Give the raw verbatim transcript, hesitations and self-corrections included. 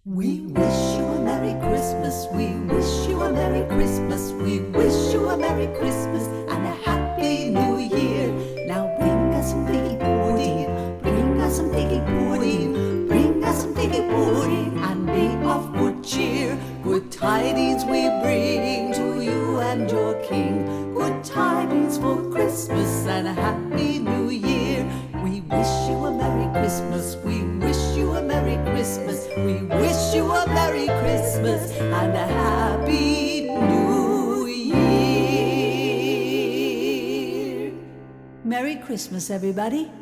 We wish you a Merry Christmas, we wish you a Merry Christmas, we wish you a Merry Christmas and a Happy New Year. Now bring us some figgy pudding, bring us some figgy pudding, bring us some figgy pudding and be of good cheer. Good tidings we bring to you and your King, good tidings for Christmas and a Happy New Year. We wish you a Merry Christmas, we wish you a Merry Christmas, we wish you a Merry Christmas and a Happy New Year. Merry Christmas, everybody.